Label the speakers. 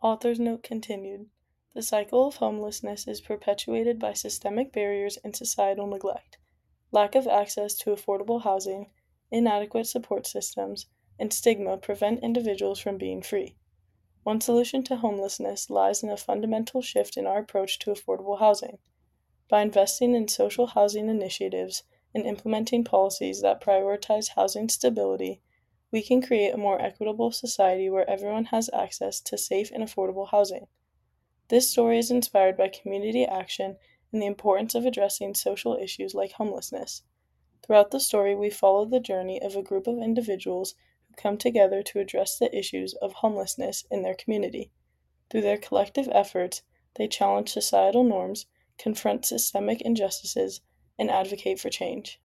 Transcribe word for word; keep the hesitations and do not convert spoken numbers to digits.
Speaker 1: Author's note continued. The cycle of homelessness is perpetuated by systemic barriers and societal neglect. Lack of access to affordable housing, inadequate support systems, and stigma prevent individuals from being free. One solution to homelessness lies in a fundamental shift in our approach to affordable housing. By investing in social housing initiatives and implementing policies that prioritize housing stability, we can create a more equitable society where everyone has access to safe and affordable housing. This story is inspired by community action and the importance of addressing social issues like homelessness. Throughout the story, we follow the journey of a group of individuals who come together to address the issues of homelessness in their community. Through their collective efforts, they challenge societal norms, confront systemic injustices, and advocate for change.